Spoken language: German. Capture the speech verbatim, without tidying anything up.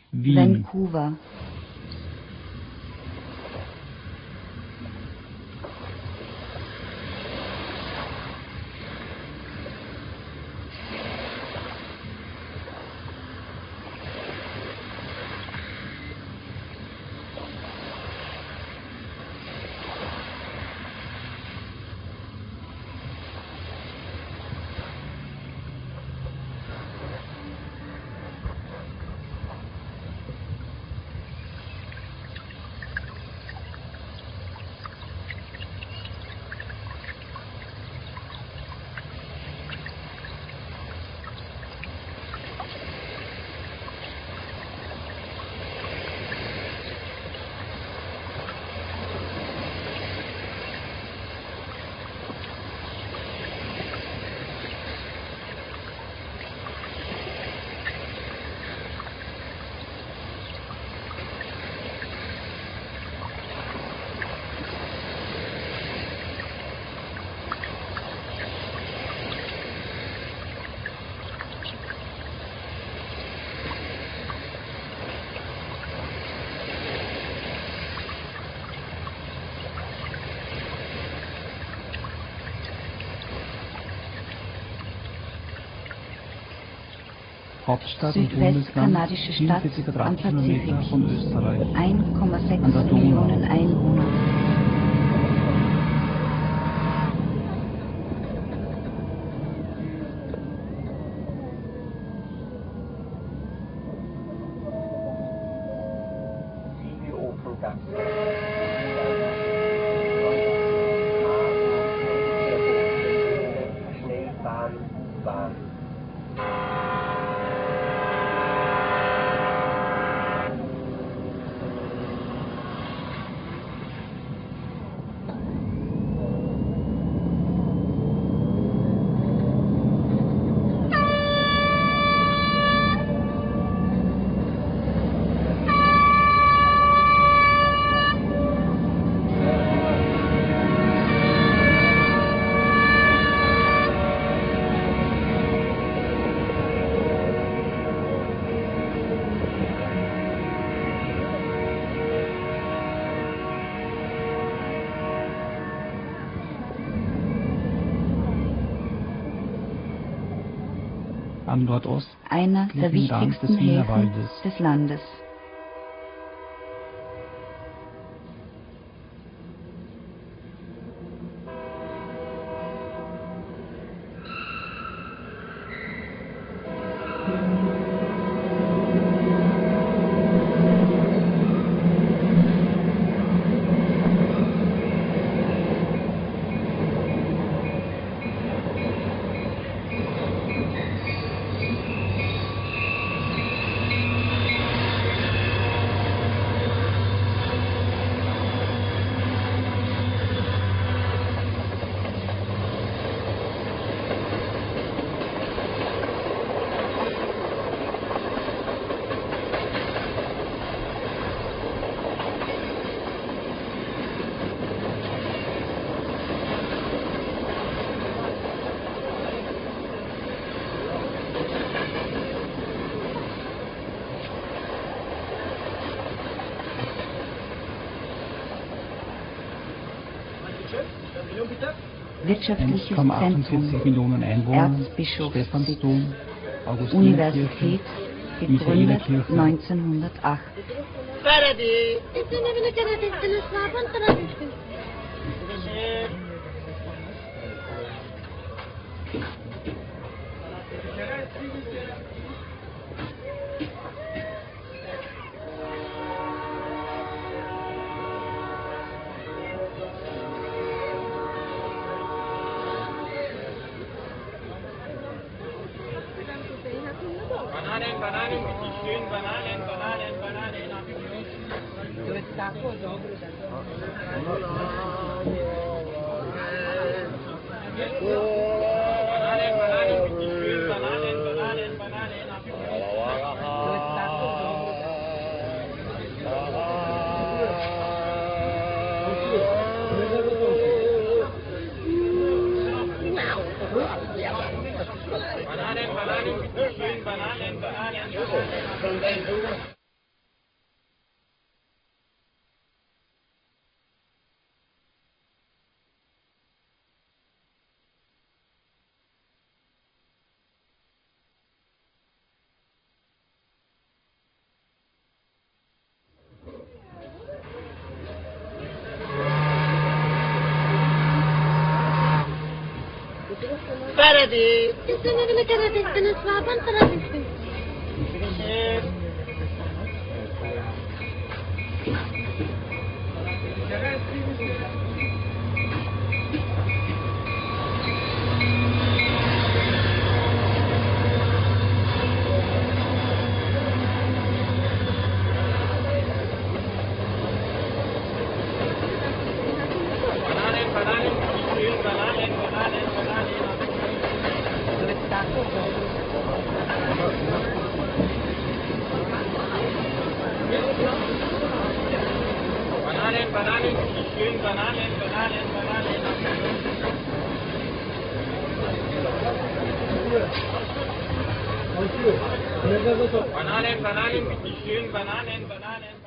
Wien. Vancouver. Hauptstadt und Bundesland, südwestkanadische Stadt vierundvierzig am Quadratkilometer Pazifik. von Österreich. eins Komma sechs An der Donau. Millionen Einwohner. Am Nordost Einer der liegt entlang wichtigsten des Wiener Häfen Waldes. des Landes. Wirtschaftliches eins Komma achtundvierzig Zentrum, Millionen Einwohner, Erzbischofssitz, Stephansdom, Augustinerkirche, Universität, gegründet Michaelerkirche. neunzehnhundertacht. Bananen, Bananen, bitte schön, Bananen, Bananen, Bananen, nach Du bist Taco, dobro, Bananen, Bananen, bitte schön, Bananen, Bananen, Bananen, nach Du bist Taco, Bananen, Bananen, bitte schön, Bananen, Bananen, Bananen. ready. Jetzt sind wir wieder ready. Ich bin es war ganz ready. Finish it. Bananen, Bananen, schön, Bananen, Bananen, Bananen. Bananen, Bananen, schön, Bananen, Bananen, Bananen. Bananen, Bananen, schön, Bananen, Bananen.